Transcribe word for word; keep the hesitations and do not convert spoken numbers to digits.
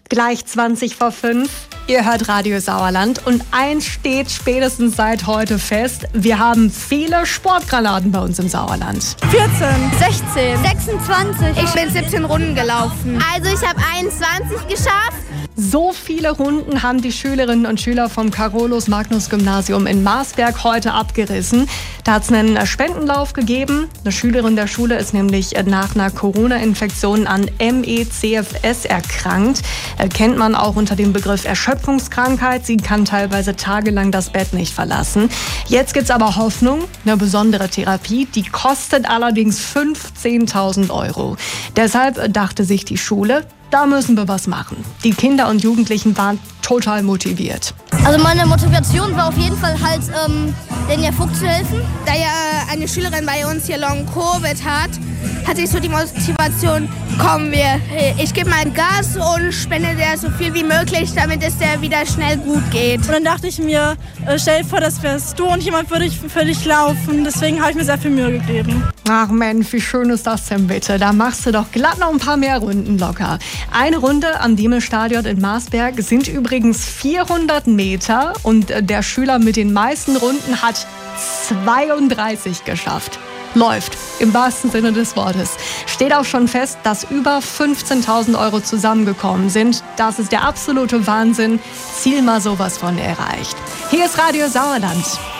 Gleich zwanzig vor fünf. Ihr hört Radio Sauerland und eins steht spätestens seit heute fest. Wir haben viele Sportgranaten bei uns im Sauerland. vierzehn, sechzehn, sechsundzwanzig. Ich bin siebzehn Runden gelaufen. Also ich habe einundzwanzig geschafft. So viele Runden haben die Schülerinnen und Schüler vom Carolus-Magnus-Gymnasium in Marsberg heute abgerissen. Da hat es einen Spendenlauf gegeben. Eine Schülerin der Schule ist nämlich nach einer Corona-Infektion an M E C F S erkrankt. Kennt man auch unter dem Begriff Erschöpfungskrankheit. Sie kann teilweise tagelang das Bett nicht verlassen. Jetzt gibt's aber Hoffnung, eine besondere Therapie. Die kostet allerdings fünfzehntausend Euro. Deshalb dachte sich die Schule, da müssen wir was machen. Die Kinder und Jugendlichen waren total motiviert. Also meine Motivation war auf jeden Fall halt, ähm, den Erfolg zu helfen. Da ja eine Schülerin bei uns hier Long-Covid hat, hatte ich so die Motivation, kommen wir, ich gebe mal Gas und spende der so viel wie möglich, damit es der wieder schnell gut geht. Und dann dachte ich mir, äh, stell dir vor, das wärst du und jemand würde ich für dich laufen. Deswegen habe ich mir sehr viel Mühe gegeben. Ach Mensch, wie schön ist das denn bitte? Da machst du doch glatt noch ein paar mehr Runden locker. Eine Runde am Diemel-Stadion in Marsberg sind übrigens vierhundert Meter und der Schüler mit den meisten Runden hat zweiunddreißig geschafft. Läuft, im wahrsten Sinne des Wortes. Steht auch schon fest, dass über fünfzehntausend Euro zusammengekommen sind. Das ist der absolute Wahnsinn. Ziel mal sowas von erreicht. Hier ist Radio Sauerland.